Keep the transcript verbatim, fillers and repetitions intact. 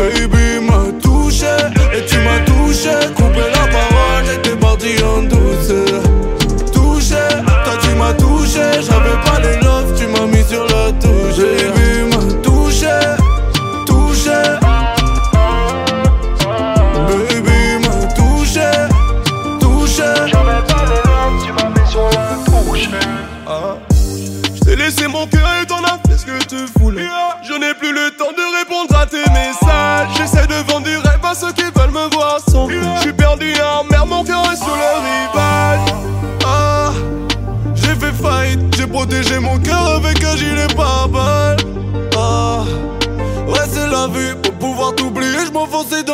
Baby m'a touché, et tu m'as touché. Coupé la parole, j'étais parti en douceur. Touché, toi tu m'as touché. J'avais pas les love, tu m'as mis sur la touche. Baby m'a touché, touché. Baby m'a touché, touché. J'avais pas les love, tu m'as mis sur la touche. Ah. J't'ai laissé mon cœur et t'en as fait ce que tu voulais. Je n'ai plus le temps de répondre à tes messages. J'essaie de vendre du rêve à ceux qui veulent me voir sans. J'suis perdu en mer, mon cœur est sur le rivage. Ah, j'ai fait faillite, j'ai protégé mon cœur avec un gilet pare-balles. Ah, ouais c'est la vie, pour pouvoir t'oublier, j'm'enfonçais dans